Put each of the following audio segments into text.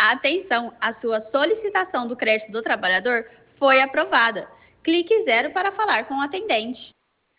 Atenção, a sua solicitação do crédito do trabalhador foi aprovada. Clique 0 para falar com o atendente.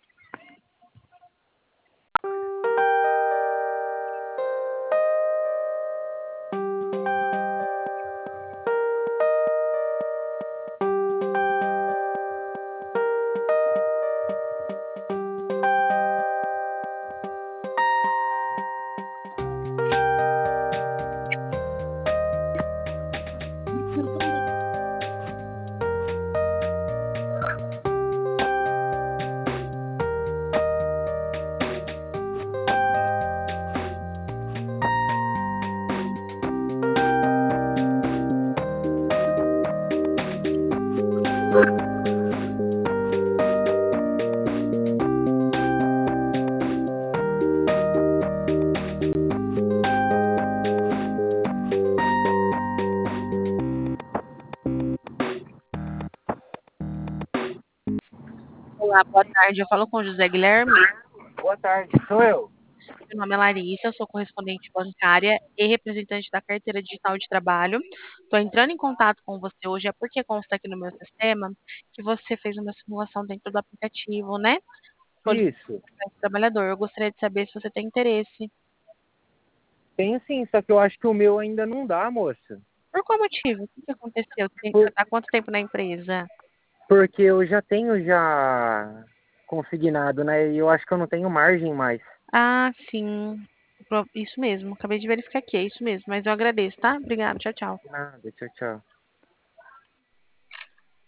Olá, boa tarde. Eu falo com o José Guilherme. Boa tarde, sou eu. Meu nome é Larissa, eu sou correspondente bancária e representante da carteira digital de trabalho. Estou entrando em contato com você hoje, é porque consta aqui no meu sistema que você fez uma simulação dentro do aplicativo, né? Isso. Solicitante trabalhador. Eu gostaria de saber se você tem interesse. Tem sim, só que eu acho que o meu ainda não dá, moça. Por qual motivo? O que aconteceu? Você Por- está há quanto tempo na empresa? Porque eu já tenho já consignado, né? E eu acho que eu não tenho margem mais. Ah, sim. Isso mesmo. Acabei de verificar aqui, é isso mesmo. Mas eu agradeço, tá? Obrigada. Tchau, tchau. Nada, tchau, tchau.